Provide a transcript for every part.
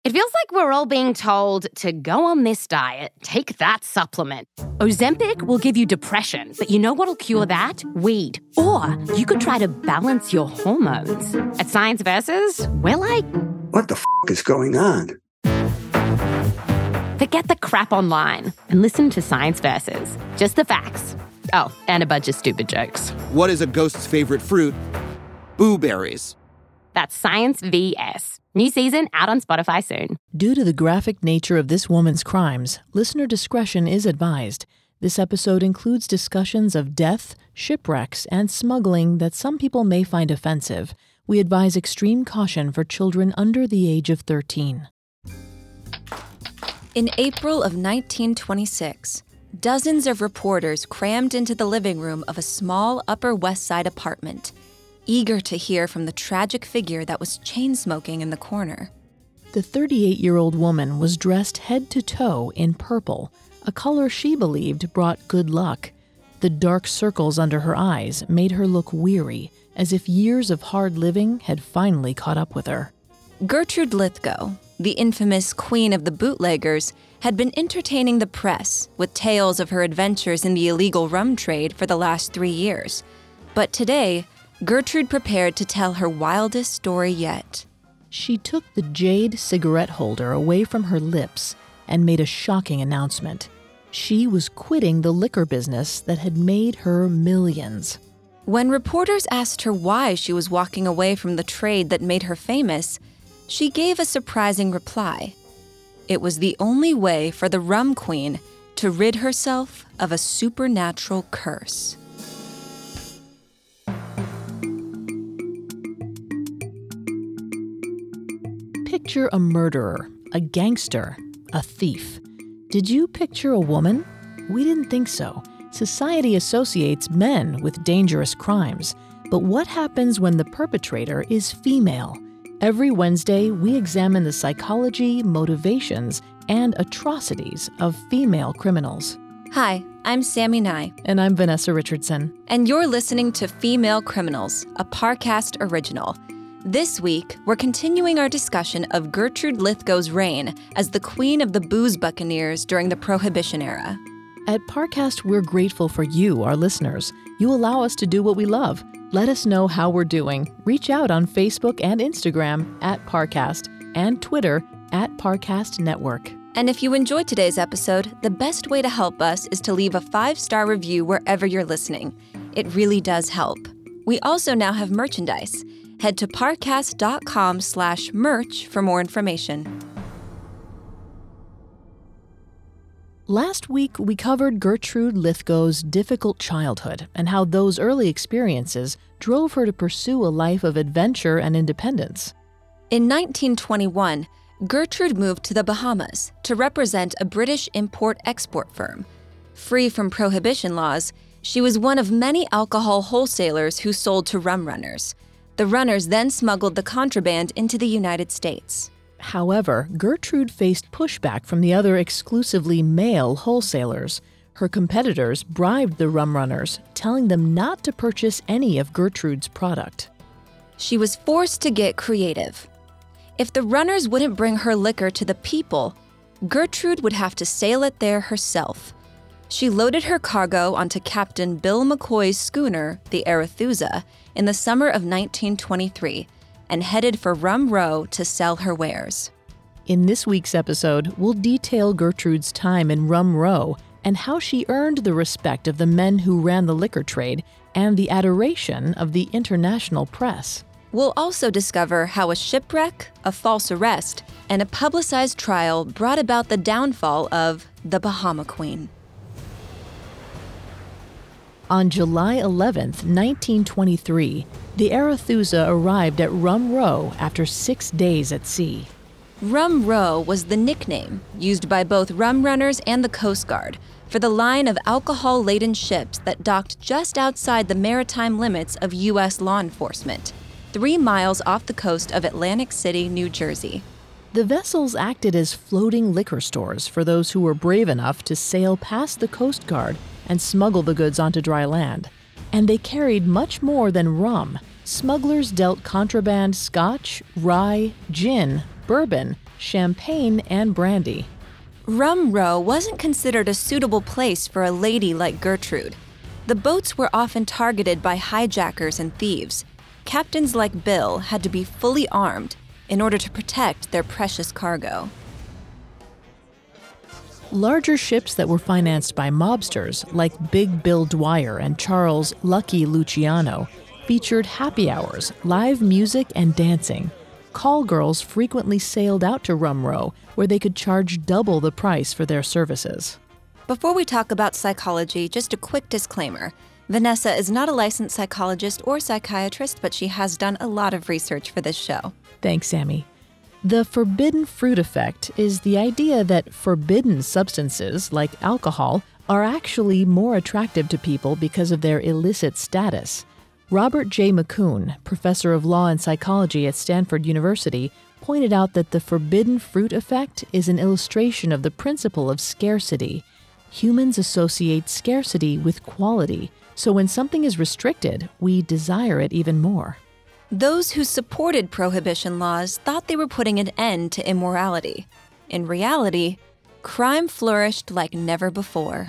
It feels like we're all being told to go on this diet, take that supplement. Ozempic will give you depression, but you know what'll cure that? Weed. Or you could try to balance your hormones. At Science Versus, we're like, what the is going on? Forget the crap online and listen to Science Versus. Just the facts. Oh, and a bunch of stupid jokes. What is a ghost's favorite fruit? Blueberries. That's Science VS. New season out on Spotify soon. Due to the graphic nature of this woman's crimes, listener discretion is advised. This episode includes discussions of death, shipwrecks, and smuggling that some people may find offensive. We advise extreme caution for children under the age of 13. In April of 1926, dozens of reporters crammed into the living room of a small Upper West Side apartment, eager to hear from the tragic figure that was chain-smoking in the corner. The 38-year-old woman was dressed head to toe in purple, a color she believed brought good luck. The dark circles under her eyes made her look weary, as if years of hard living had finally caught up with her. Gertrude Lithgow, the infamous queen of the bootleggers, had been entertaining the press with tales of her adventures in the illegal rum trade for the last 3 years. But today, Gertrude prepared to tell her wildest story yet. She took the jade cigarette holder away from her lips and made a shocking announcement. She was quitting the liquor business that had made her millions. When reporters asked her why she was walking away from the trade that made her famous, she gave a surprising reply. It was the only way for the rum queen to rid herself of a supernatural curse. Picture a murderer, a gangster, a thief. Did you picture a woman? We didn't think so. Society associates men with dangerous crimes. But what happens when the perpetrator is female? Every Wednesday, we examine the psychology, motivations, and atrocities of female criminals. Hi, I'm Sammy Nye. And I'm Vanessa Richardson. And you're listening to Female Criminals, a Parcast original. This week, we're continuing our discussion of Gertrude Lithgow's reign as the queen of the booze buccaneers during the Prohibition era. At Parcast, we're grateful for you, our listeners. You allow us to do what we love. Let us know how we're doing. Reach out on Facebook and Instagram at Parcast and Twitter at Parcast Network. And if you enjoyed today's episode, the best way to help us is to leave a 5-star review wherever you're listening. It really does help. We also now have merchandise. Head to parcast.com/merch for more information. Last week, we covered Gertrude Lithgow's difficult childhood and how those early experiences drove her to pursue a life of adventure and independence. In 1921, Gertrude moved to the Bahamas to represent a British import-export firm. Free from prohibition laws, she was one of many alcohol wholesalers who sold to rum runners. The runners then smuggled the contraband into the United States. However, Gertrude faced pushback from the other exclusively male wholesalers. Her competitors bribed the rum runners, telling them not to purchase any of Gertrude's product. She was forced to get creative. If the runners wouldn't bring her liquor to the people, Gertrude would have to sail it there herself. She loaded her cargo onto Captain Bill McCoy's schooner, the Arethusa, in the summer of 1923, and headed for Rum Row to sell her wares. In this week's episode, we'll detail Gertrude's time in Rum Row and how she earned the respect of the men who ran the liquor trade and the adoration of the international press. We'll also discover how a shipwreck, a false arrest, and a publicized trial brought about the downfall of the Bahama Queen. On July 11th, 1923, the Arethusa arrived at Rum Row after 6 days at sea. Rum Row was the nickname used by both rum runners and the Coast Guard for the line of alcohol-laden ships that docked just outside the maritime limits of U.S. law enforcement, 3 miles off the coast of Atlantic City, New Jersey. The vessels acted as floating liquor stores for those who were brave enough to sail past the Coast Guard and smuggle the goods onto dry land. And they carried much more than rum. Smugglers dealt contraband scotch, rye, gin, bourbon, champagne, and brandy. Rum Row wasn't considered a suitable place for a lady like Gertrude. The boats were often targeted by hijackers and thieves. Captains like Bill had to be fully armed in order to protect their precious cargo. Larger ships that were financed by mobsters, like Big Bill Dwyer and Charles Lucky Luciano, featured happy hours, live music, and dancing. Call girls frequently sailed out to Rum Row, where they could charge double the price for their services. Before we talk about psychology, just a quick disclaimer. Vanessa is not a licensed psychologist or psychiatrist, but she has done a lot of research for this show. Thanks, Sammy. The forbidden fruit effect is the idea that forbidden substances, like alcohol, are actually more attractive to people because of their illicit status. Robert J. McCune, professor of law and psychology at Stanford University, pointed out that the forbidden fruit effect is an illustration of the principle of scarcity. Humans associate scarcity with quality, so when something is restricted, we desire it even more. Those who supported prohibition laws thought they were putting an end to immorality. In reality, crime flourished like never before.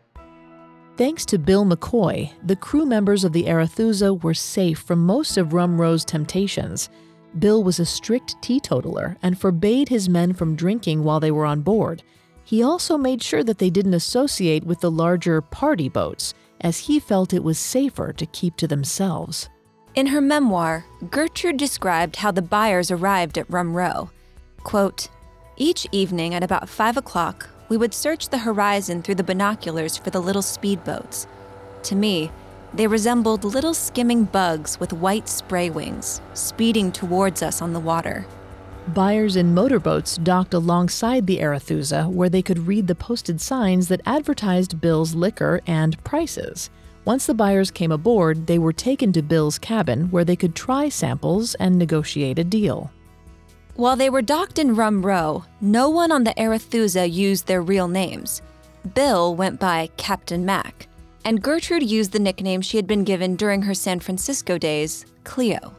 Thanks to Bill McCoy, the crew members of the Arethusa were safe from most of Rum Row's temptations. Bill was a strict teetotaler and forbade his men from drinking while they were on board. He also made sure that they didn't associate with the larger party boats, as he felt it was safer to keep to themselves. In her memoir, Gertrude described how the buyers arrived at Rum Row. Quote, "Each evening at about 5 o'clock, we would search the horizon through the binoculars for the little speedboats. To me, they resembled little skimming bugs with white spray wings, speeding towards us on the water." Buyers in motorboats docked alongside the Arethusa, where they could read the posted signs that advertised Bill's liquor and prices. Once the buyers came aboard, they were taken to Bill's cabin, where they could try samples and negotiate a deal. While they were docked in Rum Row, no one on the Arethusa used their real names. Bill went by Captain Mac, and Gertrude used the nickname she had been given during her San Francisco days, Cleo.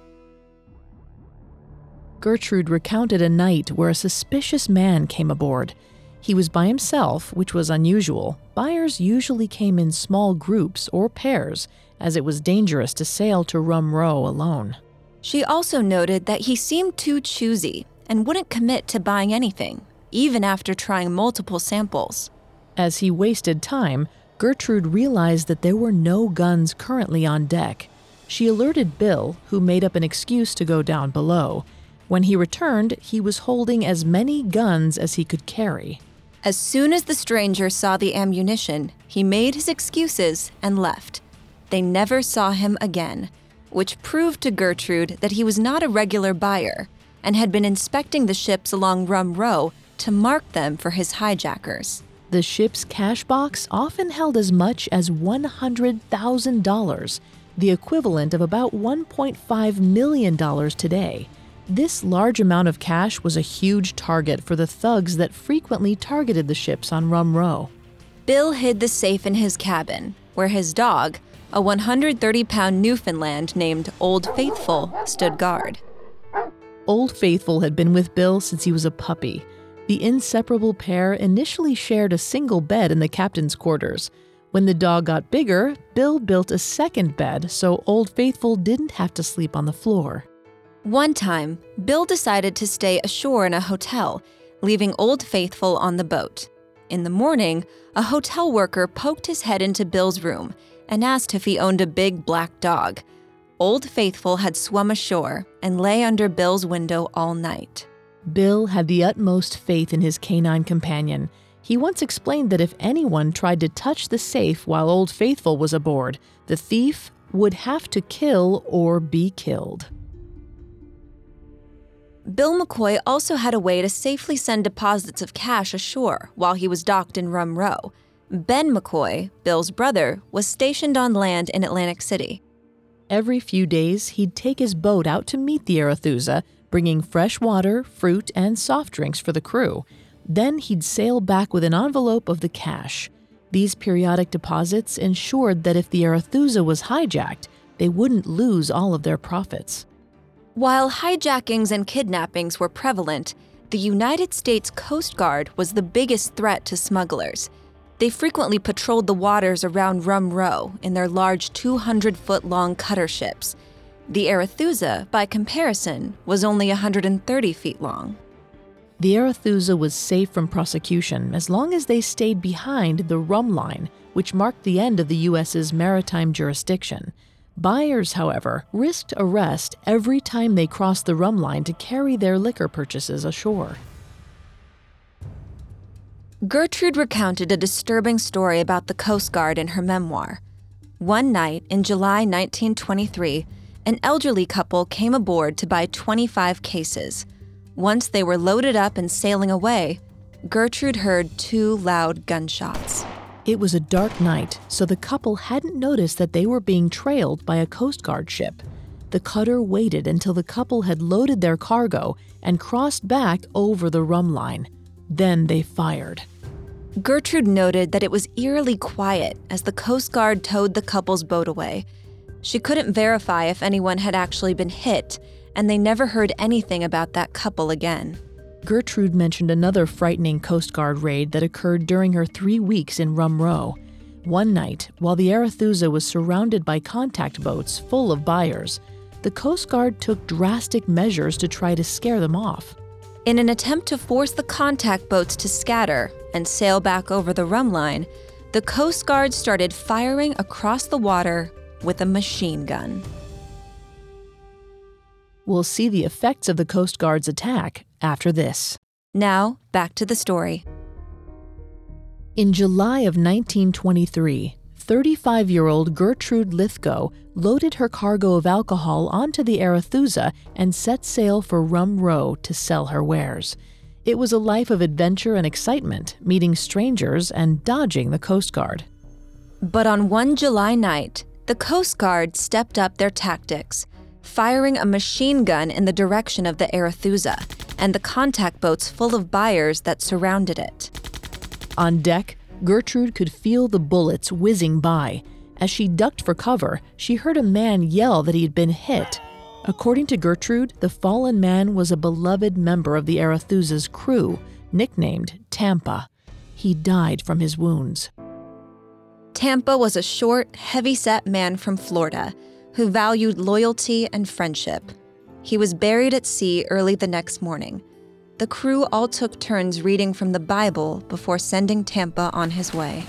Gertrude recounted a night where a suspicious man came aboard. He was by himself, which was unusual. Buyers usually came in small groups or pairs, as it was dangerous to sail to Rum Row alone. She also noted that he seemed too choosy and wouldn't commit to buying anything, even after trying multiple samples. As he wasted time, Gertrude realized that there were no guns currently on deck. She alerted Bill, who made up an excuse to go down below. When he returned, he was holding as many guns as he could carry. As soon as the stranger saw the ammunition, he made his excuses and left. They never saw him again, which proved to Gertrude that he was not a regular buyer and had been inspecting the ships along Rum Row to mark them for his hijackers. The ship's cash box often held as much as $100,000, the equivalent of about $1.5 million today. This large amount of cash was a huge target for the thugs that frequently targeted the ships on Rum Row. Bill hid the safe in his cabin, where his dog, a 130-pound Newfoundland named Old Faithful, stood guard. Old Faithful had been with Bill since he was a puppy. The inseparable pair initially shared a single bed in the captain's quarters. When the dog got bigger, Bill built a second bed so Old Faithful didn't have to sleep on the floor. One time, Bill decided to stay ashore in a hotel, leaving Old Faithful on the boat. In the morning, a hotel worker poked his head into Bill's room and asked if he owned a big black dog. Old Faithful had swum ashore and lay under Bill's window all night. Bill had the utmost faith in his canine companion. He once explained that if anyone tried to touch the safe while Old Faithful was aboard, the thief would have to kill or be killed. Bill McCoy also had a way to safely send deposits of cash ashore while he was docked in Rum Row. Ben McCoy, Bill's brother, was stationed on land in Atlantic City. Every few days, he'd take his boat out to meet the Arethusa, bringing fresh water, fruit, and soft drinks for the crew. Then he'd sail back with an envelope of the cash. These periodic deposits ensured that if the Arethusa was hijacked, they wouldn't lose all of their profits. While hijackings and kidnappings were prevalent, the United States Coast Guard was the biggest threat to smugglers. They frequently patrolled the waters around Rum Row in their large 200-foot-long cutter ships. The Arethusa, by comparison, was only 130 feet long. The Arethusa was safe from prosecution as long as they stayed behind the Rum Line, which marked the end of the U.S.'s maritime jurisdiction. Buyers, however, risked arrest every time they crossed the Rum Line to carry their liquor purchases ashore. Gertrude recounted a disturbing story about the Coast Guard in her memoir. One night in July 1923, an elderly couple came aboard to buy 25 cases. Once they were loaded up and sailing away, Gertrude heard 2 loud gunshots. It was a dark night, so the couple hadn't noticed that they were being trailed by a Coast Guard ship. The cutter waited until the couple had loaded their cargo and crossed back over the Rum Line. Then they fired. Gertrude noted that it was eerily quiet as the Coast Guard towed the couple's boat away. She couldn't verify if anyone had actually been hit, and they never heard anything about that couple again. Gertrude mentioned another frightening Coast Guard raid that occurred during her 3 weeks in Rum Row. One night, while the Arethusa was surrounded by contact boats full of buyers, the Coast Guard took drastic measures to try to scare them off. In an attempt to force the contact boats to scatter and sail back over the Rum Line, the Coast Guard started firing across the water with a machine gun. We'll see the effects of the Coast Guard's attack after this. Now, back to the story. In July of 1923, 35-year-old Gertrude Lithgow loaded her cargo of alcohol onto the Arethusa and set sail for Rum Row to sell her wares. It was a life of adventure and excitement, meeting strangers and dodging the Coast Guard. But on one July night, the Coast Guard stepped up their tactics, firing a machine gun in the direction of the Arethusa and the contact boats full of buyers that surrounded it. On deck, Gertrude could feel the bullets whizzing by. As she ducked for cover, she heard a man yell that he had been hit. According to Gertrude, the fallen man was a beloved member of the Arethusa's crew, nicknamed Tampa. He died from his wounds. Tampa was a short, heavy-set man from Florida who valued loyalty and friendship. He was buried at sea early the next morning. The crew all took turns reading from the Bible before sending Tampa on his way.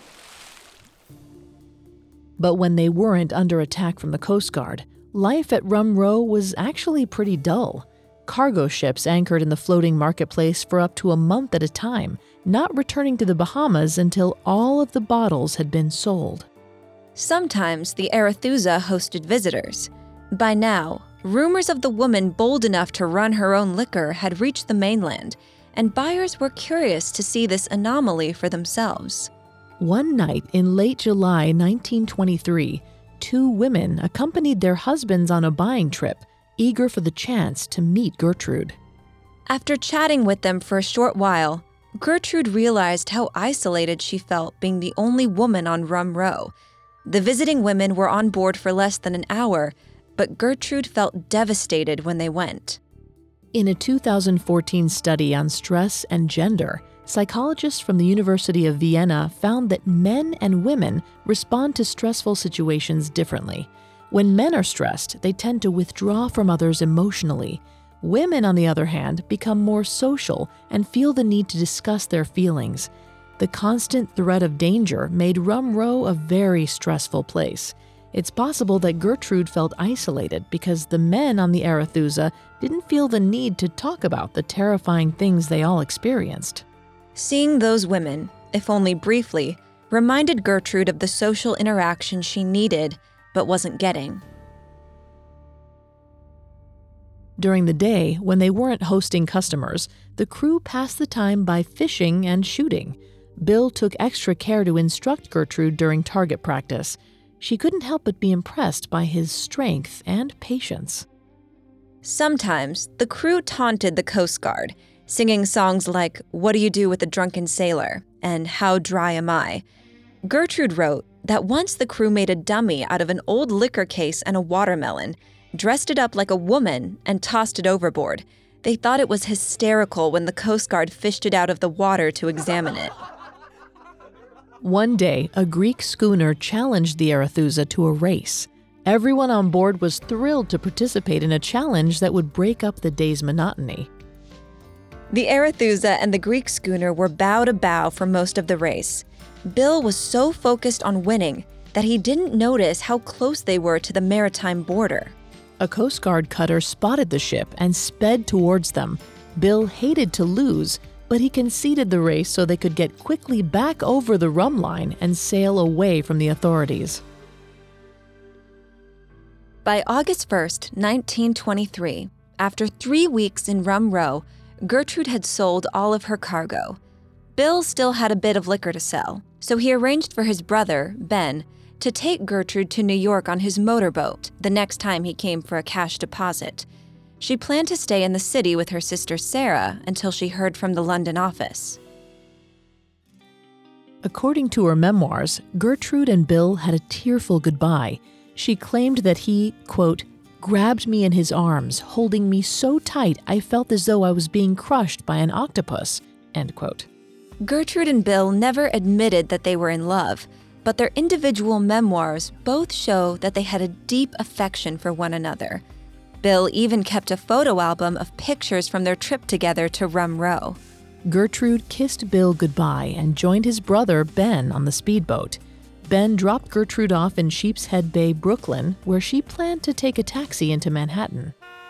But when they weren't under attack from the Coast Guard, life at Rum Row was actually pretty dull. Cargo ships anchored in the floating marketplace for up to a month at a time, not returning to the Bahamas until all of the bottles had been sold. Sometimes the Arethusa hosted visitors. By now, rumors of the woman bold enough to run her own liquor had reached the mainland, and buyers were curious to see this anomaly for themselves. One night in late July 1923, 2 women accompanied their husbands on a buying trip, eager for the chance to meet Gertrude. After chatting with them for a short while, Gertrude realized how isolated she felt being the only woman on Rum Row. The visiting women were on board for less than an hour, but Gertrude felt devastated when they went. In a 2014 study on stress and gender, psychologists from the University of Vienna found that men and women respond to stressful situations differently. When men are stressed, they tend to withdraw from others emotionally. Women, on the other hand, become more social and feel the need to discuss their feelings. The constant threat of danger made Rum Row a very stressful place. It's possible that Gertrude felt isolated because the men on the Arethusa didn't feel the need to talk about the terrifying things they all experienced. Seeing those women, if only briefly, reminded Gertrude of the social interaction she needed but wasn't getting. During the day, when they weren't hosting customers, the crew passed the time by fishing and shooting. Bill took extra care to instruct Gertrude during target practice. She couldn't help but be impressed by his strength and patience. Sometimes, the crew taunted the Coast Guard, singing songs like "What Do You Do with a Drunken Sailor?" and "How Dry Am I?" Gertrude wrote that once the crew made a dummy out of an old liquor case and a watermelon, dressed it up like a woman, and tossed it overboard. They thought it was hysterical when the Coast Guard fished it out of the water to examine it. One day, a Greek schooner challenged the Arethusa to a race. Everyone on board was thrilled to participate in a challenge that would break up the day's monotony. The Arethusa and the Greek schooner were bow to bow for most of the race. Bill was so focused on winning that he didn't notice how close they were to the maritime border. A Coast Guard cutter spotted the ship and sped towards them. Bill hated to lose, but he conceded the race so they could get quickly back over the rum line and sail away from the authorities. By August 1st, 1923, after 3 weeks in Rum Row, Gertrude had sold all of her cargo. Bill still had a bit of liquor to sell, so he arranged for his brother, Ben, to take Gertrude to New York on his motorboat the next time he came for a cash deposit. She planned to stay in the city with her sister Sarah until she heard from the London office. According to her memoirs, Gertrude and Bill had a tearful goodbye. She claimed that he, quote, grabbed me in his arms, holding me so tight I felt as though I was being crushed by an octopus, end quote. Gertrude and Bill never admitted that they were in love, but their individual memoirs both show that they had a deep affection for one another. Bill even kept a photo album of pictures from their trip together to Rum Row. Gertrude kissed Bill goodbye and joined his brother Ben on the speedboat. Ben dropped Gertrude off in Sheepshead Bay, Brooklyn, where she planned to take a taxi into Manhattan.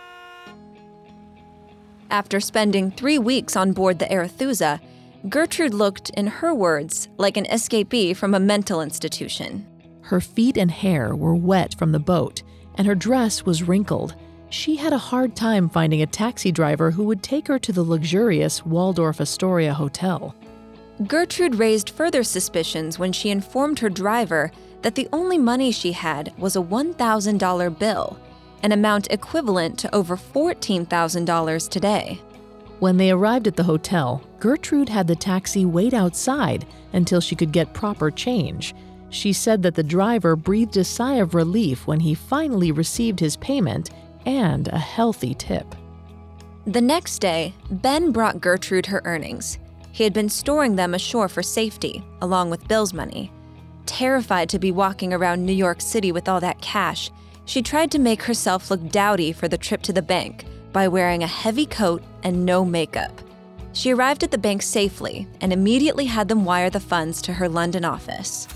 After spending 3 weeks on board the Arethusa, Gertrude looked, in her words, like an escapee from a mental institution. Her feet and hair were wet from the boat, and her dress was wrinkled. She had a hard time finding a taxi driver who would take her to the luxurious Waldorf Astoria hotel. Gertrude raised further suspicions when she informed her driver that the only money she had was a $1,000 bill, an amount equivalent to over $14,000 today. When they arrived at the hotel, Gertrude had the taxi wait outside until she could get proper change. She said that the driver breathed a sigh of relief when he finally received his payment and a healthy tip. The next day, Ben brought Gertrude her earnings. He had been storing them ashore for safety, along with Bill's money. Terrified to be walking around New York City with all that cash, she tried to make herself look dowdy for the trip to the bank by wearing a heavy coat and no makeup. She arrived at the bank safely and immediately had them wire the funds to her London office.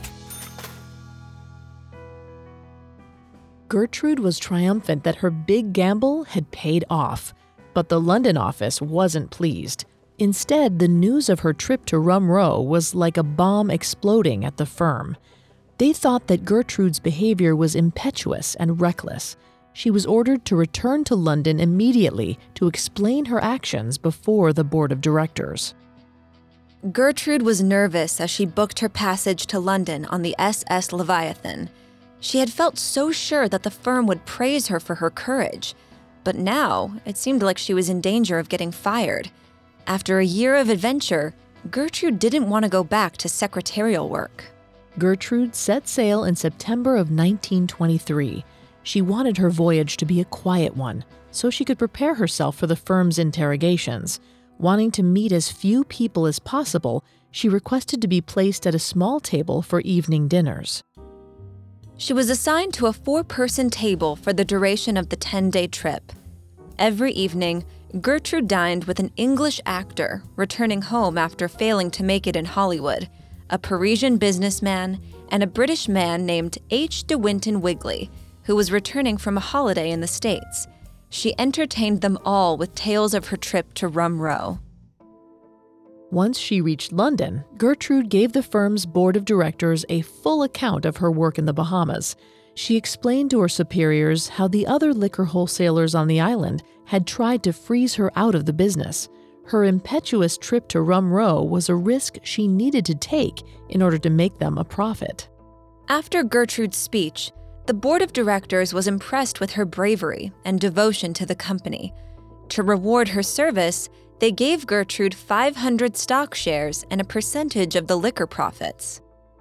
Gertrude was triumphant that her big gamble had paid off, but the London office wasn't pleased. Instead, the news of her trip to Rum Row was like a bomb exploding at the firm. They thought that Gertrude's behavior was impetuous and reckless. She was ordered to return to London immediately to explain her actions before the board of directors. Gertrude was nervous as she booked her passage to London on the SS Leviathan. She had felt so sure that the firm would praise her for her courage, but now it seemed like she was in danger of getting fired. After a year of adventure, Gertrude didn't want to go back to secretarial work. Gertrude set sail in September of 1923. She wanted her voyage to be a quiet one, so she could prepare herself for the firm's interrogations. Wanting to meet as few people as possible, she requested to be placed at a small table for evening dinners. She was assigned to a 4-person table for the duration of the 10-day trip. Every evening, Gertrude dined with an English actor returning home after failing to make it in Hollywood, a Parisian businessman, and a British man named H. De Winton Wigley, who was returning from a holiday in the States. She entertained them all with tales of her trip to Rum Row. Once she reached London, Gertrude gave the firm's board of directors a full account of her work in the Bahamas. She explained to her superiors how the other liquor wholesalers on the island had tried to freeze her out of the business. Her impetuous trip to Rum Row was a risk she needed to take in order to make them a profit. After Gertrude's speech, the board of directors was impressed with her bravery and devotion to the company. To reward her service, they gave Gertrude 500 stock shares and a percentage of the liquor profits.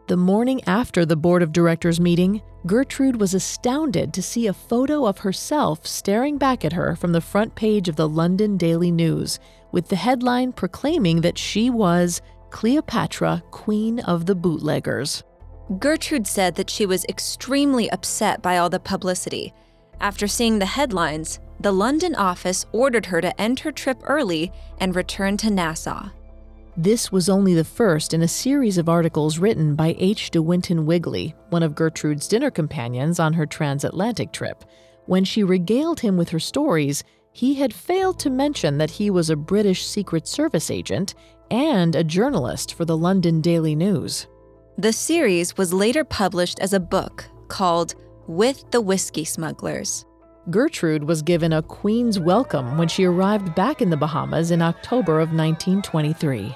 The morning after the board of directors meeting, Gertrude was astounded to see a photo of herself staring back at her from the front page of the London Daily News, with the headline proclaiming that she was Cleopatra, Queen of the Bootleggers. Gertrude said that she was extremely upset by all the publicity. After seeing the headlines, the London office ordered her to end her trip early and return to Nassau. This was only the first in a series of articles written by H. de Winton Wigley, one of Gertrude's dinner companions on her transatlantic trip. When she regaled him with her stories, he had failed to mention that he was a British Secret Service agent and a journalist for the London Daily News. The series was later published as a book called With the Whiskey Smugglers. Gertrude was given a Queen's welcome when she arrived back in the Bahamas in October of 1923.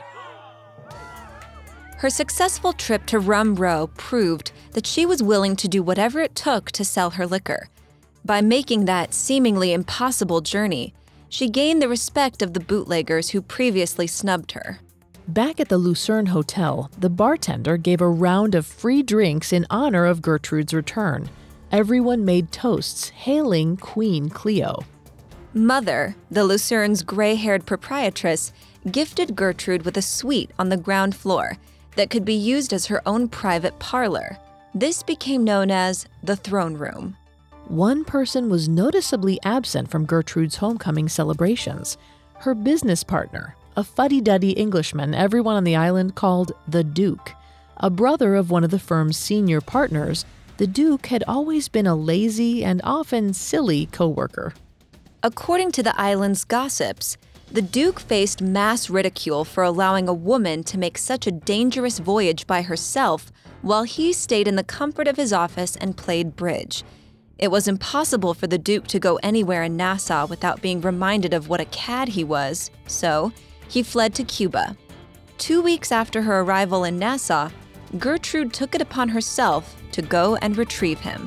Her successful trip to Rum Row proved that she was willing to do whatever it took to sell her liquor. By making that seemingly impossible journey, she gained the respect of the bootleggers who previously snubbed her. Back at the Lucerne Hotel, the bartender gave a round of free drinks in honor of Gertrude's return. Everyone made toasts hailing Queen Cleo. Mother, the Lucerne's gray-haired proprietress, gifted Gertrude with a suite on the ground floor that could be used as her own private parlor. This became known as the throne room. One person was noticeably absent from Gertrude's homecoming celebrations: her business partner, a fuddy-duddy Englishman everyone on the island called the Duke. A brother of one of the firm's senior partners, the Duke had always been a lazy and often silly co-worker. According to the island's gossips, the Duke faced mass ridicule for allowing a woman to make such a dangerous voyage by herself while he stayed in the comfort of his office and played bridge. It was impossible for the Duke to go anywhere in Nassau without being reminded of what a cad he was, so he fled to Cuba. 2 weeks after her arrival in Nassau, Gertrude took it upon herself to go and retrieve him.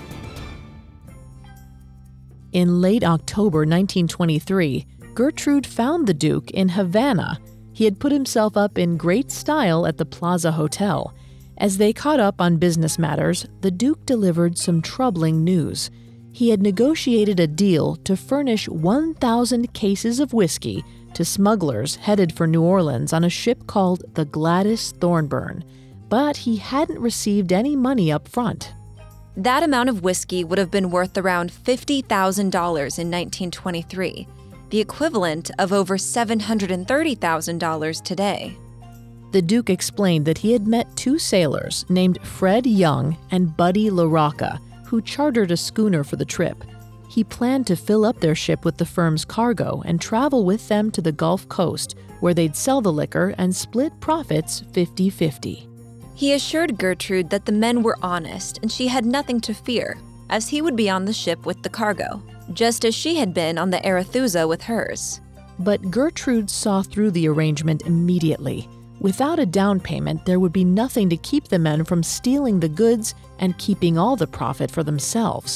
In late October 1923, Gertrude found the Duke in Havana. He had put himself up in great style at the Plaza Hotel. As they caught up on business matters, the Duke delivered some troubling news. He had negotiated a deal to furnish 1,000 cases of whiskey to smugglers headed for New Orleans on a ship called the Gladys Thornburn, but he hadn't received any money up front. That amount of whiskey would have been worth around $50,000 in 1923, the equivalent of over $730,000 today. The Duke explained that he had met two sailors named Fred Young and Buddy LaRocca, who chartered a schooner for the trip. He planned to fill up their ship with the firm's cargo and travel with them to the Gulf Coast, where they'd sell the liquor and split profits 50-50. He assured Gertrude that the men were honest and she had nothing to fear, as he would be on the ship with the cargo, just as she had been on the Arethusa with hers. But Gertrude saw through the arrangement immediately. Without a down payment, there would be nothing to keep the men from stealing the goods and keeping all the profit for themselves.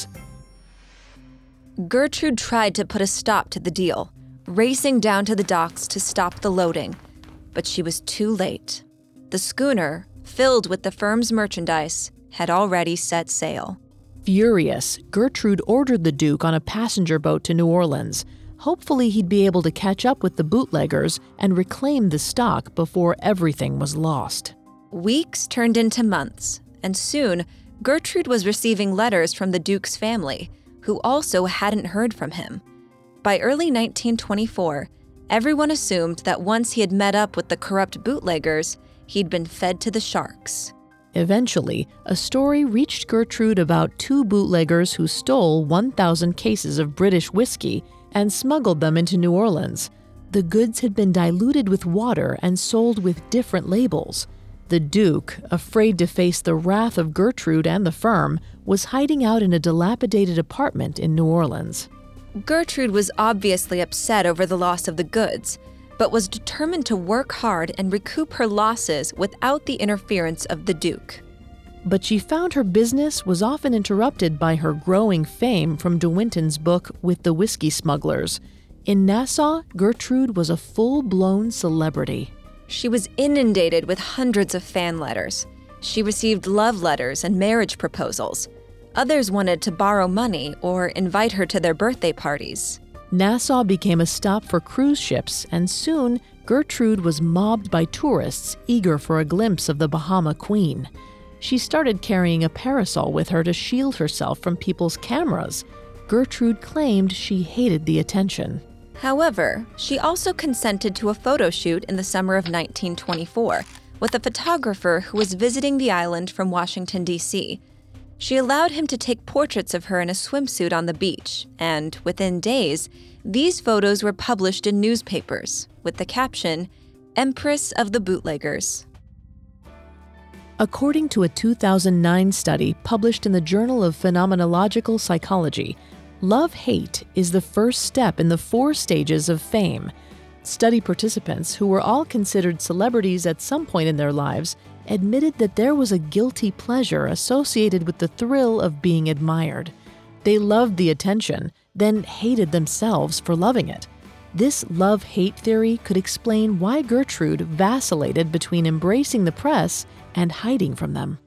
Gertrude tried to put a stop to the deal, racing down to the docks to stop the loading, but she was too late. The schooner, filled with the firm's merchandise, had already set sail. Furious, Gertrude ordered the Duke on a passenger boat to New Orleans. Hopefully he'd be able to catch up with the bootleggers and reclaim the stock before everything was lost. Weeks turned into months, and soon Gertrude was receiving letters from the Duke's family, who also hadn't heard from him. By early 1924, everyone assumed that once he had met up with the corrupt bootleggers, he'd been fed to the sharks. Eventually, a story reached Gertrude about two bootleggers who stole 1,000 cases of British whiskey and smuggled them into New Orleans. The goods had been diluted with water and sold with different labels. The Duke, afraid to face the wrath of Gertrude and the firm, was hiding out in a dilapidated apartment in New Orleans. Gertrude was obviously upset over the loss of the goods, but was determined to work hard and recoup her losses without the interference of the Duke. But she found her business was often interrupted by her growing fame from de Winton's book With the Whiskey Smugglers. In Nassau, Gertrude was a full-blown celebrity. She was inundated with hundreds of fan letters. She received love letters and marriage proposals. Others wanted to borrow money or invite her to their birthday parties. Nassau became a stop for cruise ships, and soon Gertrude was mobbed by tourists eager for a glimpse of the Bahama Queen. She started carrying a parasol with her to shield herself from people's cameras. Gertrude claimed she hated the attention. However, she also consented to a photo shoot in the summer of 1924 with a photographer who was visiting the island from Washington, D.C. She allowed him to take portraits of her in a swimsuit on the beach, and within days, these photos were published in newspapers with the caption, "Empress of the Bootleggers." According to a 2009 study published in the Journal of Phenomenological Psychology, love-hate is the first step in the 4 stages of fame. Study participants, who were all considered celebrities at some point in their lives, admitted that there was a guilty pleasure associated with the thrill of being admired. They loved the attention, then hated themselves for loving it. This love-hate theory could explain why Gertrude vacillated between embracing the press and hiding from them.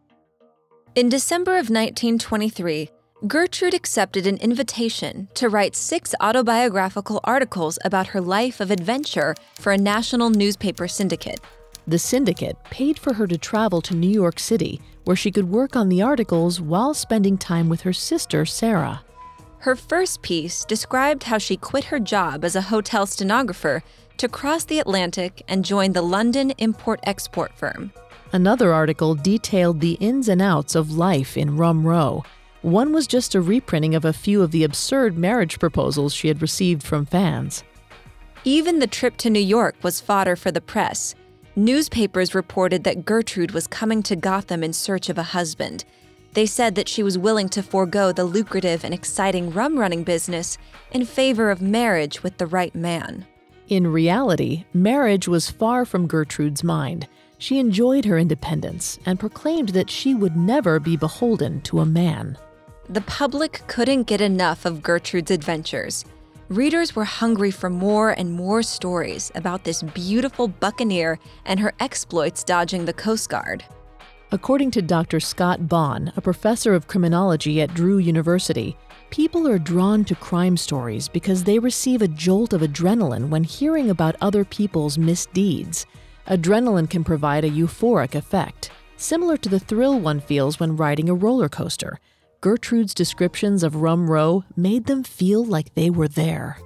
In December of 1923, Gertrude accepted an invitation to write 6 autobiographical articles about her life of adventure for a national newspaper syndicate. The syndicate paid for her to travel to New York City, where she could work on the articles while spending time with her sister, Sarah. Her first piece described how she quit her job as a hotel stenographer to cross the Atlantic and join the London import-export firm. Another article detailed the ins and outs of life in Rum Row. One was just a reprinting of a few of the absurd marriage proposals she had received from fans. Even the trip to New York was fodder for the press. Newspapers reported that Gertrude was coming to Gotham in search of a husband. They said that she was willing to forego the lucrative and exciting rum-running business in favor of marriage with the right man. In reality, marriage was far from Gertrude's mind. She enjoyed her independence and proclaimed that she would never be beholden to a man. The public couldn't get enough of Gertrude's adventures. Readers were hungry for more and more stories about this beautiful buccaneer and her exploits dodging the Coast Guard. According to Dr. Scott Bond, a professor of criminology at Drew University, people are drawn to crime stories because they receive a jolt of adrenaline when hearing about other people's misdeeds. Adrenaline can provide a euphoric effect, similar to the thrill one feels when riding a roller coaster. Gertrude's descriptions of Rum Row made them feel like they were there.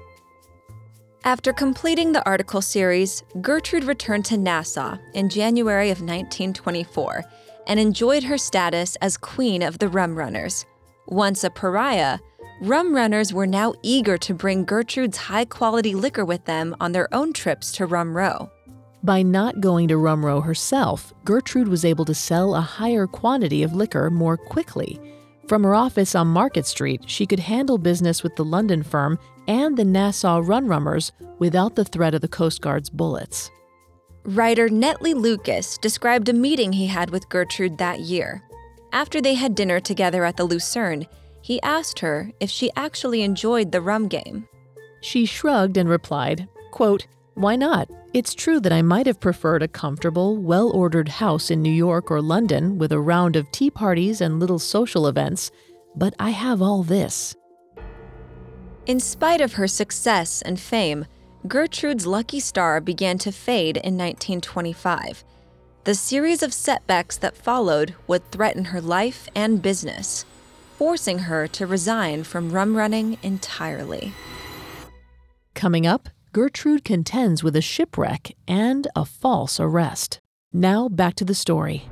After completing the article series, Gertrude returned to Nassau in January of 1924 and enjoyed her status as queen of the rum runners. Once a pariah, rum runners were now eager to bring Gertrude's high-quality liquor with them on their own trips to Rum Row. By not going to Rum Row herself, Gertrude was able to sell a higher quantity of liquor more quickly. From her office on Market Street, she could handle business with the London firm and the Nassau Rum-Rummers without the threat of the Coast Guard's bullets. Writer Netley Lucas described a meeting he had with Gertrude that year. After they had dinner together at the Lucerne, he asked her if she actually enjoyed the rum game. She shrugged and replied, quote, "Why not? It's true that I might have preferred a comfortable, well-ordered house in New York or London with a round of tea parties and little social events, but I have all this." In spite of her success and fame, Gertrude's lucky star began to fade in 1925. The series of setbacks that followed would threaten her life and business, forcing her to resign from rum running entirely. Coming up, Gertrude contends with a shipwreck and a false arrest. Now back to the story.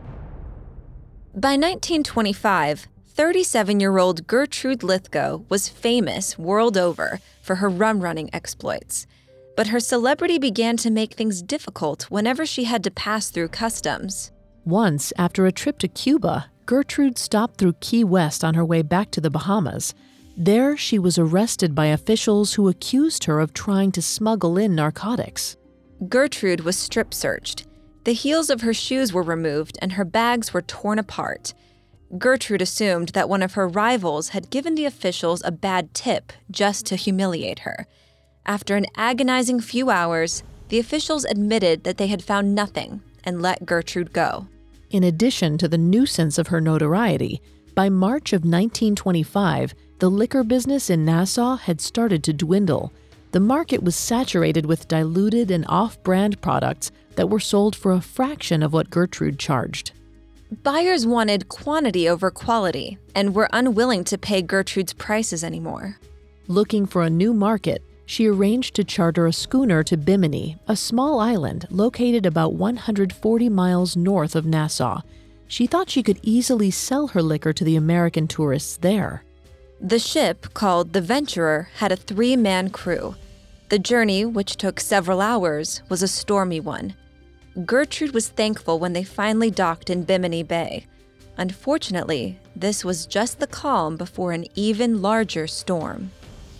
By 1925, 37-year-old Gertrude Lithgow was famous world over for her rum-running exploits. But her celebrity began to make things difficult whenever she had to pass through customs. Once, after a trip to Cuba, Gertrude stopped through Key West on her way back to the Bahamas. There, she was arrested by officials who accused her of trying to smuggle in narcotics. Gertrude was strip-searched. The heels of her shoes were removed and her bags were torn apart. Gertrude assumed that one of her rivals had given the officials a bad tip just to humiliate her. After an agonizing few hours, the officials admitted that they had found nothing and let Gertrude go. In addition to the nuisance of her notoriety, by March of 1925, the liquor business in Nassau had started to dwindle. The market was saturated with diluted and off-brand products that were sold for a fraction of what Gertrude charged. Buyers wanted quantity over quality and were unwilling to pay Gertrude's prices anymore. Looking for a new market, she arranged to charter a schooner to Bimini, a small island located about 140 miles north of Nassau. She thought she could easily sell her liquor to the American tourists there. The ship, called the Venturer, had a 3-man crew. The journey, which took several hours, was a stormy one. Gertrude was thankful when they finally docked in Bimini Bay. Unfortunately, this was just the calm before an even larger storm.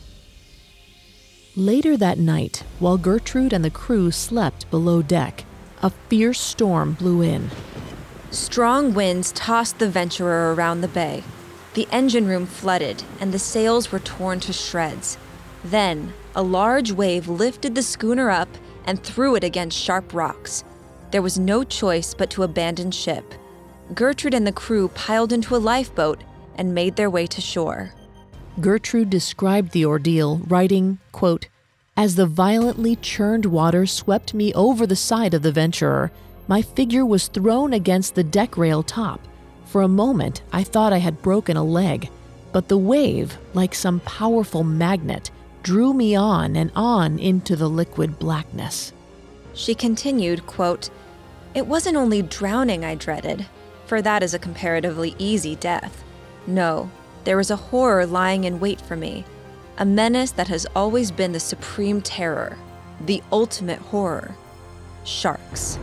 Later that night, while Gertrude and the crew slept below deck, a fierce storm blew in. Strong winds tossed the Venturer around the bay. The engine room flooded, and the sails were torn to shreds. Then, a large wave lifted the schooner up and threw it against sharp rocks. There was no choice but to abandon ship. Gertrude and the crew piled into a lifeboat and made their way to shore. Gertrude described the ordeal, writing, quote, "As the violently churned water swept me over the side of the Venturer, my figure was thrown against the deck rail top. For a moment, I thought I had broken a leg, but the wave, like some powerful magnet, drew me on and on into the liquid blackness." She continued, quote, "It wasn't only drowning I dreaded, for that is a comparatively easy death. No, there was a horror lying in wait for me, a menace that has always been the supreme terror, the ultimate horror: sharks."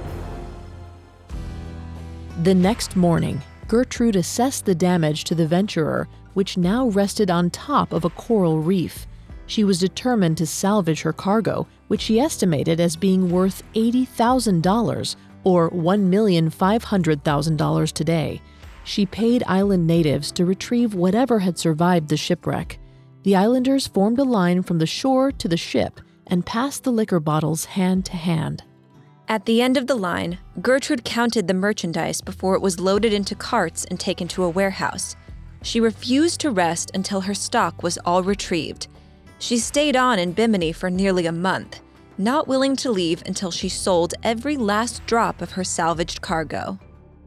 The next morning, Gertrude assessed the damage to the Venturer, which now rested on top of a coral reef. She was determined to salvage her cargo, which she estimated as being worth $80,000 or $1,500,000 today. She paid island natives to retrieve whatever had survived the shipwreck. The islanders formed a line from the shore to the ship and passed the liquor bottles hand to hand. At the end of the line, Gertrude counted the merchandise before it was loaded into carts and taken to a warehouse. She refused to rest until her stock was all retrieved. She stayed on in Bimini for nearly a month, not willing to leave until she sold every last drop of her salvaged cargo.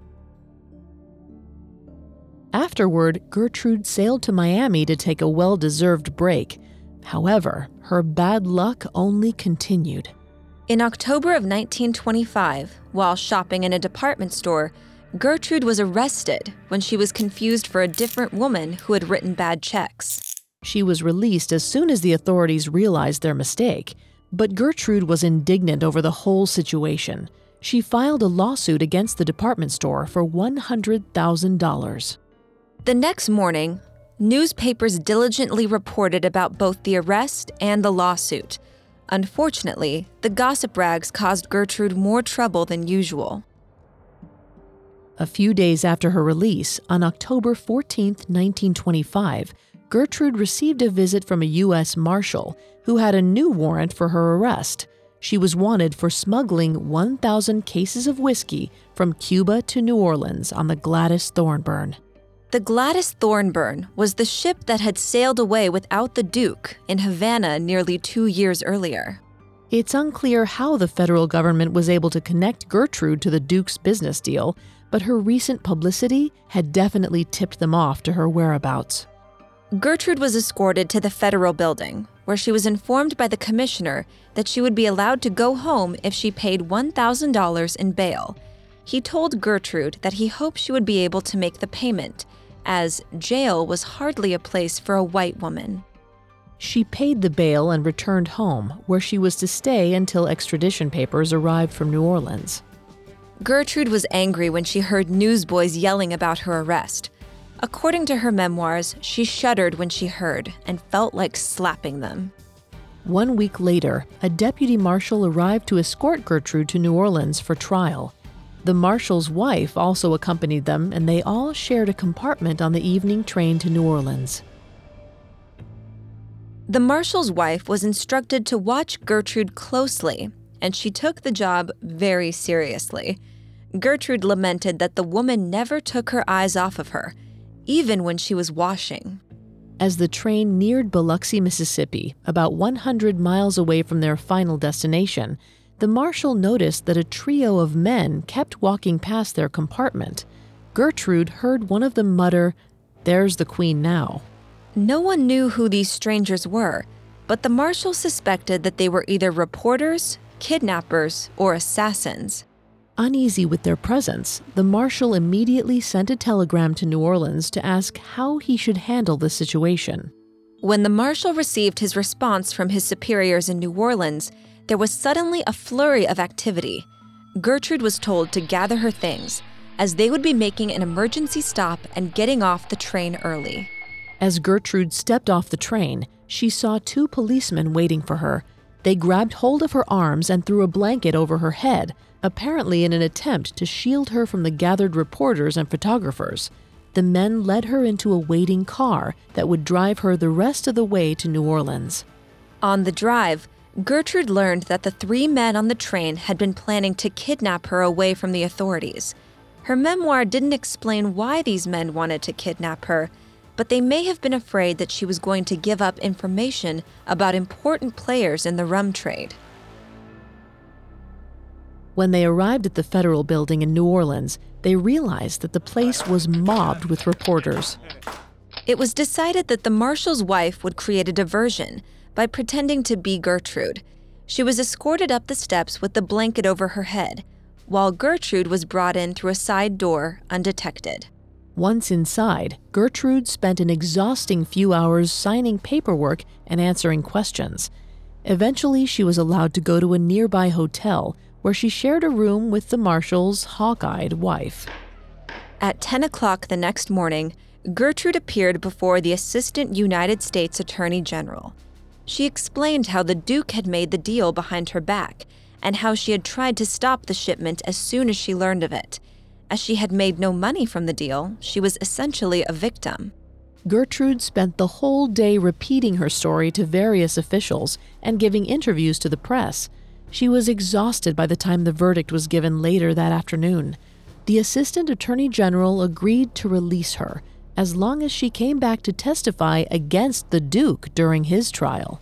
Afterward, Gertrude sailed to Miami to take a well-deserved break. However, her bad luck only continued. In October of 1925, while shopping in a department store, Gertrude was arrested when she was confused for a different woman who had written bad checks. She was released as soon as the authorities realized their mistake, but Gertrude was indignant over the whole situation. She filed a lawsuit against the department store for $100,000. The next morning, newspapers diligently reported about both the arrest and the lawsuit. Unfortunately, the gossip rags caused Gertrude more trouble than usual. A few days after her release, on October 14, 1925, Gertrude received a visit from a U.S. Marshal who had a new warrant for her arrest. She was wanted for smuggling 1,000 cases of whiskey from Cuba to New Orleans on the Gladys Thornburn. The Gladys Thornburn was the ship that had sailed away without the Duke in Havana nearly 2 years earlier. It's unclear how the federal government was able to connect Gertrude to the Duke's business deal, but her recent publicity had definitely tipped them off to her whereabouts. Gertrude was escorted to the federal building, where she was informed by the commissioner that she would be allowed to go home if she paid $1,000 in bail. He told Gertrude that he hoped she would be able to make the payment, as jail was hardly a place for a white woman. She paid the bail and returned home, where she was to stay until extradition papers arrived from New Orleans. Gertrude was angry when she heard newsboys yelling about her arrest. According to her memoirs, she shuddered when she heard and felt like slapping them. 1 week later, a deputy marshal arrived to escort Gertrude to New Orleans for trial. The marshal's wife also accompanied them, and they all shared a compartment on the evening train to New Orleans. The marshal's wife was instructed to watch Gertrude closely, and she took the job very seriously. Gertrude lamented that the woman never took her eyes off of her, even when she was washing. As the train neared Biloxi, Mississippi, about 100 miles away from their final destination, the marshal noticed that a trio of men kept walking past their compartment. Gertrude heard one of them mutter, "There's the Queen now." No one knew who these strangers were, but the marshal suspected that they were either reporters, kidnappers, or assassins. Uneasy with their presence, the marshal immediately sent a telegram to New Orleans to ask how he should handle the situation. When the marshal received his response from his superiors in New Orleans, there was suddenly a flurry of activity. Gertrude was told to gather her things, as they would be making an emergency stop and getting off the train early. As Gertrude stepped off the train, she saw 2 policemen waiting for her. They grabbed hold of her arms and threw a blanket over her head, apparently in an attempt to shield her from the gathered reporters and photographers. The men led her into a waiting car that would drive her the rest of the way to New Orleans. On the drive, Gertrude learned that the 3 men on the train had been planning to kidnap her away from the authorities. Her memoir didn't explain why these men wanted to kidnap her, but they may have been afraid that she was going to give up information about important players in the rum trade. When they arrived at the Federal Building in New Orleans, they realized that the place was mobbed with reporters. It was decided that the marshal's wife would create a diversion by pretending to be Gertrude. She was escorted up the steps with the blanket over her head, while Gertrude was brought in through a side door undetected. Once inside, Gertrude spent an exhausting few hours signing paperwork and answering questions. Eventually, she was allowed to go to a nearby hotel where she shared a room with the marshal's hawk-eyed wife. At 10 o'clock the next morning, Gertrude appeared before the Assistant United States Attorney General. She explained how the Duke had made the deal behind her back and how she had tried to stop the shipment as soon as she learned of it. As she had made no money from the deal, she was essentially a victim. Gertrude spent the whole day repeating her story to various officials and giving interviews to the press. She was exhausted by the time the verdict was given later that afternoon. The Assistant Attorney General agreed to release her as long as she came back to testify against the Duke during his trial.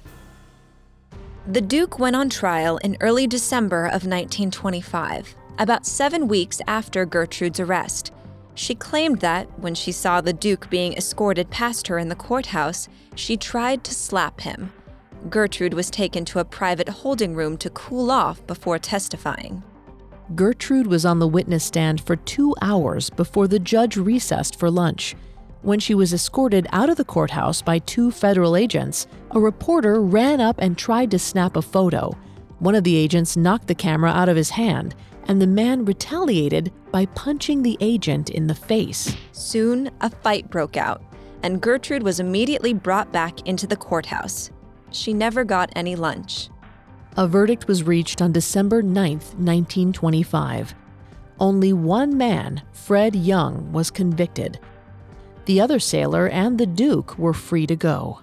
The Duke went on trial in early December of 1925, about 7 weeks after Gertrude's arrest. She claimed that, when she saw the Duke being escorted past her in the courthouse, she tried to slap him. Gertrude was taken to a private holding room to cool off before testifying. Gertrude was on the witness stand for 2 hours before the judge recessed for lunch. When she was escorted out of the courthouse by 2 federal agents, a reporter ran up and tried to snap a photo. One of the agents knocked the camera out of his hand, and the man retaliated by punching the agent in the face. Soon, a fight broke out, and Gertrude was immediately brought back into the courthouse. She never got any lunch. A verdict was reached on December 9, 1925. Only one man, Fred Young, was convicted. The other sailor and the Duke were free to go.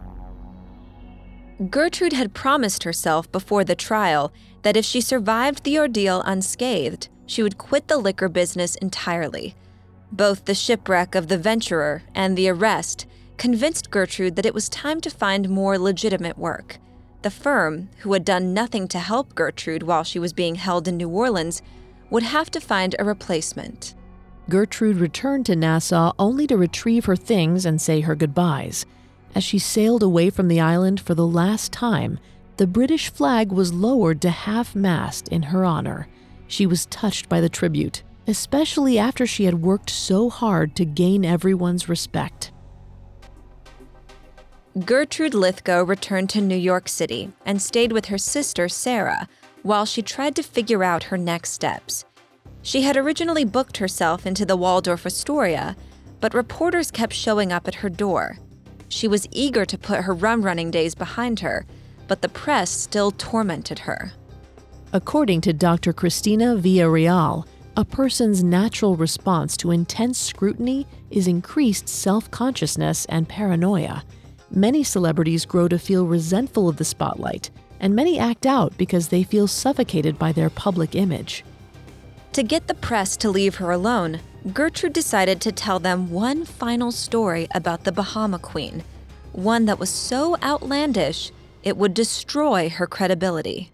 Gertrude had promised herself before the trial that if she survived the ordeal unscathed, she would quit the liquor business entirely. Both the shipwreck of the Venturer and the arrest convinced Gertrude that it was time to find more legitimate work. The firm, who had done nothing to help Gertrude while she was being held in New Orleans, would have to find a replacement. Gertrude returned to Nassau only to retrieve her things and say her goodbyes. As she sailed away from the island for the last time, the British flag was lowered to half-mast in her honor. She was touched by the tribute, especially after she had worked so hard to gain everyone's respect. Gertrude Lithgow returned to New York City and stayed with her sister, Sarah, while she tried to figure out her next steps. She had originally booked herself into the Waldorf Astoria, but reporters kept showing up at her door. She was eager to put her rum-running days behind her, but the press still tormented her. According to Dr. Christina Villarreal, a person's natural response to intense scrutiny is increased self-consciousness and paranoia. Many celebrities grow to feel resentful of the spotlight, and many act out because they feel suffocated by their public image. To get the press to leave her alone, Gertrude decided to tell them one final story about the Bahama Queen, one that was so outlandish it would destroy her credibility.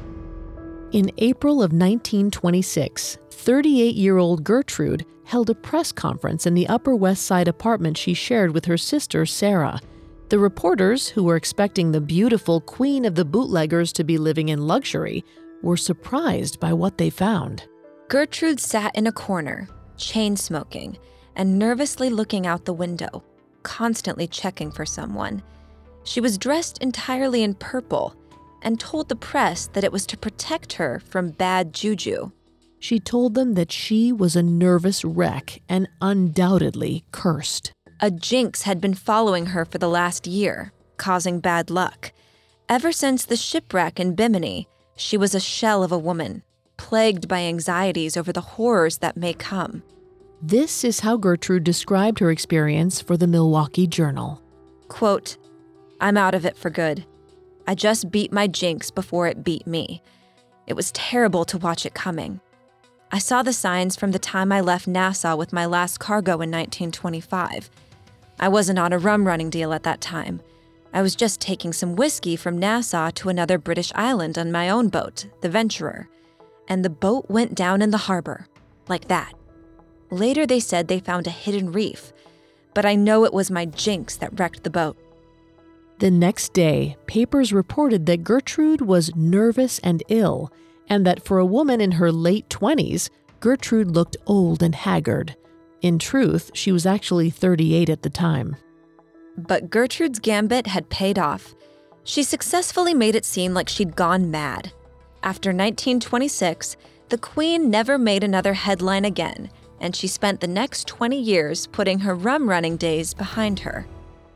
In April of 1926, 38-year-old Gertrude held a press conference in the Upper West Side apartment she shared with her sister, Sarah. The reporters, who were expecting the beautiful queen of the bootleggers to be living in luxury, were surprised by what they found. Gertrude sat in a corner, chain-smoking, and nervously looking out the window, constantly checking for someone. She was dressed entirely in purple and told the press that it was to protect her from bad juju. She told them that she was a nervous wreck and undoubtedly cursed. A jinx had been following her for the last year, causing bad luck. Ever since the shipwreck in Bimini, she was a shell of a woman, plagued by anxieties over the horrors that may come. This is how Gertrude described her experience for the Milwaukee Journal. Quote, "I'm out of it for good. I just beat my jinx before it beat me. It was terrible to watch it coming. I saw the signs from the time I left Nassau with my last cargo in 1925. I wasn't on a rum running deal at that time. I was just taking some whiskey from Nassau to another British island on my own boat, the Venturer. And the boat went down in the harbor, like that. Later they said they found a hidden reef, but I know it was my jinx that wrecked the boat." The next day, papers reported that Gertrude was nervous and ill, and that for a woman in her late 20s, Gertrude looked old and haggard. In truth, she was actually 38 at the time. But Gertrude's gambit had paid off. She successfully made it seem like she'd gone mad. After 1926, the Queen never made another headline again, and she spent the next 20 years putting her rum-running days behind her.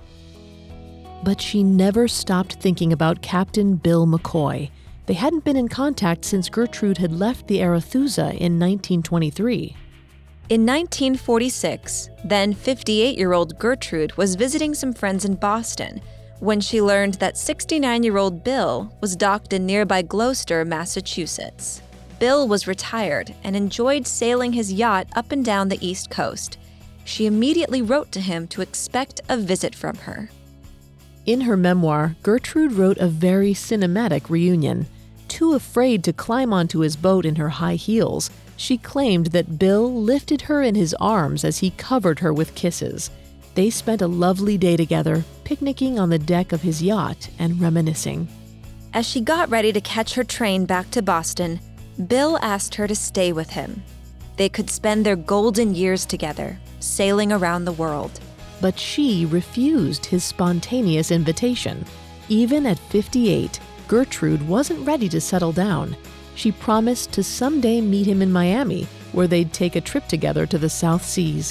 But she never stopped thinking about Captain Bill McCoy. They hadn't been in contact since Gertrude had left the Arethusa in 1923. In 1946, then 58-year-old Gertrude was visiting some friends in Boston when she learned that 69-year-old Bill was docked in nearby Gloucester, Massachusetts. Bill was retired and enjoyed sailing his yacht up and down the East Coast. She immediately wrote to him to expect a visit from her. In her memoir, Gertrude wrote a very cinematic reunion. Too afraid to climb onto his boat in her high heels, she claimed that Bill lifted her in his arms as he covered her with kisses. They spent a lovely day together, picnicking on the deck of his yacht and reminiscing. As she got ready to catch her train back to Boston, Bill asked her to stay with him. They could spend their golden years together, sailing around the world. But she refused his spontaneous invitation. Even at 58, Gertrude wasn't ready to settle down. She promised to someday meet him in Miami, where they'd take a trip together to the South Seas.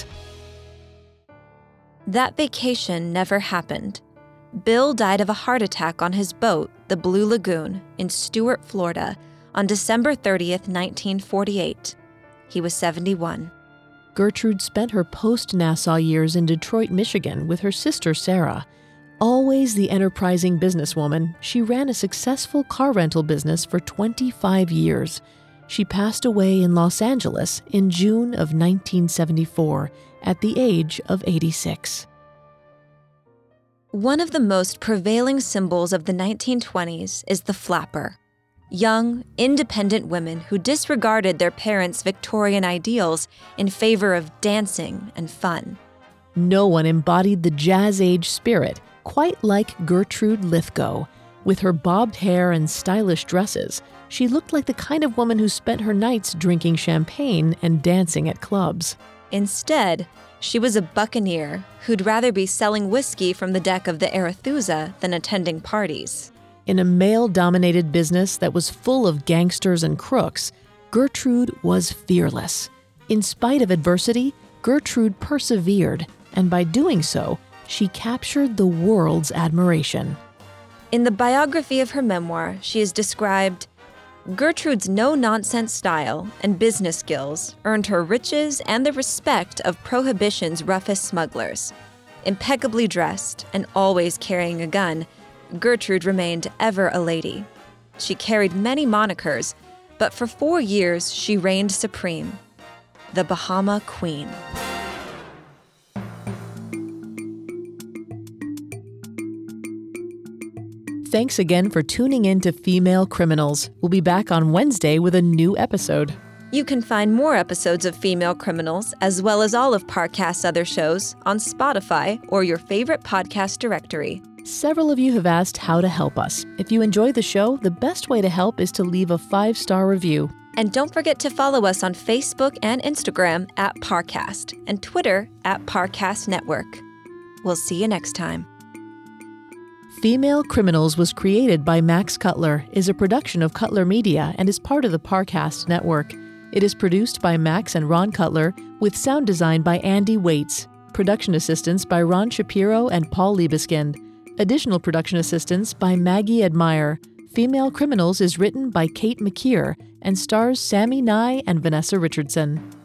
That vacation never happened. Bill died of a heart attack on his boat, the Blue Lagoon, in Stuart, Florida, on December 30th, 1948. He was 71. Gertrude spent her post-Nassau years in Detroit, Michigan, with her sister Sarah. Always the enterprising businesswoman, she ran a successful car rental business for 25 years. She passed away in Los Angeles in June of 1974 at the age of 86. One of the most prevailing symbols of the 1920s is the flapper. Young, independent women who disregarded their parents' Victorian ideals in favor of dancing and fun. No one embodied the Jazz Age spirit quite like Gertrude Lithgow. With her bobbed hair and stylish dresses, she looked like the kind of woman who spent her nights drinking champagne and dancing at clubs. Instead, she was a buccaneer who'd rather be selling whiskey from the deck of the Arethusa than attending parties. In a male-dominated business that was full of gangsters and crooks, Gertrude was fearless. In spite of adversity, Gertrude persevered, and by doing so, she captured the world's admiration. In the biography of her memoir, she is described, Gertrude's no-nonsense style and business skills earned her riches and the respect of Prohibition's roughest smugglers. Impeccably dressed and always carrying a gun, Gertrude remained ever a lady. She carried many monikers, But for 4 years, she reigned supreme, the Bahama Queen. Thanks again for tuning in to Female Criminals. We'll be back on Wednesday with a new episode. You can find more episodes of Female Criminals, as well as all of Parcast's other shows, on Spotify or your favorite podcast directory. Several of you have asked how to help us. If you enjoy the show, the best way to help is to leave a 5-star review. And don't forget to follow us on Facebook and Instagram at Parcast and Twitter at Parcast Network. We'll see you next time. Female Criminals was created by Max Cutler, is a production of Cutler Media, and is part of the Parcast Network. It is produced by Max and Ron Cutler, with sound design by Andy Waits, production assistance by Ron Shapiro and Paul Liebeskind, additional production assistance by Maggie Admire. Female Criminals is written by Kate McKeer and stars Sammy Nye and Vanessa Richardson.